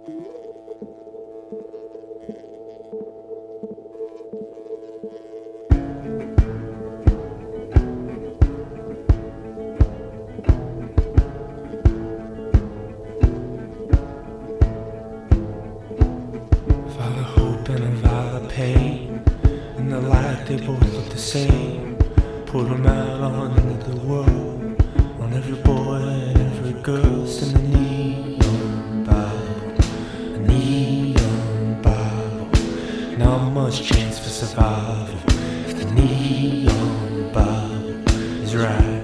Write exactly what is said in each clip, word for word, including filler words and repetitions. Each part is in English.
Pain and the light, they both look the same. Put them out on into the world, on every boy and every girl. Send a neon Bible, a neon Bible. Not much chance for survival if the neon Bible is right.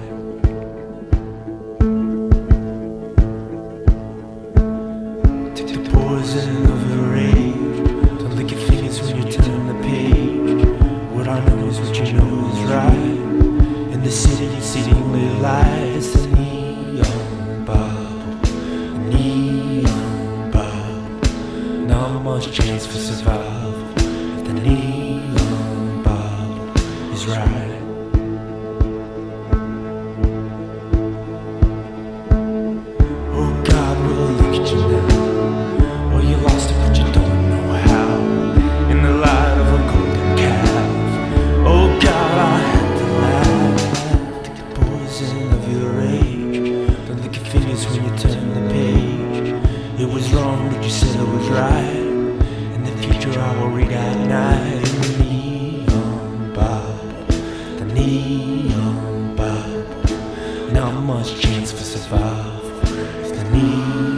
Take the poison of the rage. Don't lick your fingers when you turn the page. What I know is what you know is right. In the city, exceedingly light. It's the neon Bible, a neon Bible. Not much chance for survival if the neon Bible is right. Oh God, will I look at you now? Well, you lost it, but you don't know how. In the light of a golden calf. Oh God, I had to laugh. Take the poison of your rage. Don't lick your fingers when you turn the page. It was wrong, but you said it was right. In the future I will read at night. In the neon Bible, the neon Bible. Not much chance for survival if the neon